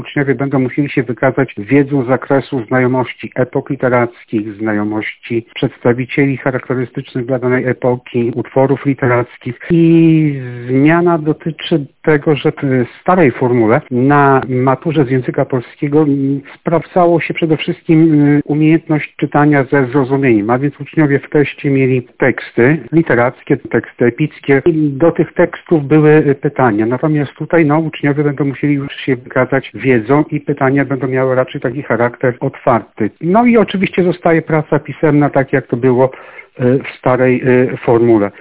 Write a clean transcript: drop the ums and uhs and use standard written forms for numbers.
Uczniowie będą musieli się wykazać wiedzą z zakresu znajomości epok literackich, znajomości przedstawicieli charakterystycznych dla danej epoki, utworów literackich i zmiana dotyczy tego, że w starej formule na maturze z języka polskiego sprawdzało się przede wszystkim umiejętność czytania ze zrozumieniem, a więc uczniowie w teście mieli teksty literackie, teksty epickie i do tych tekstów były pytania. Natomiast tutaj uczniowie będą musieli już się wykazać wiedzą i pytania będą miały raczej taki charakter otwarty. No i oczywiście zostaje praca pisemna, tak jak to było w starej formule.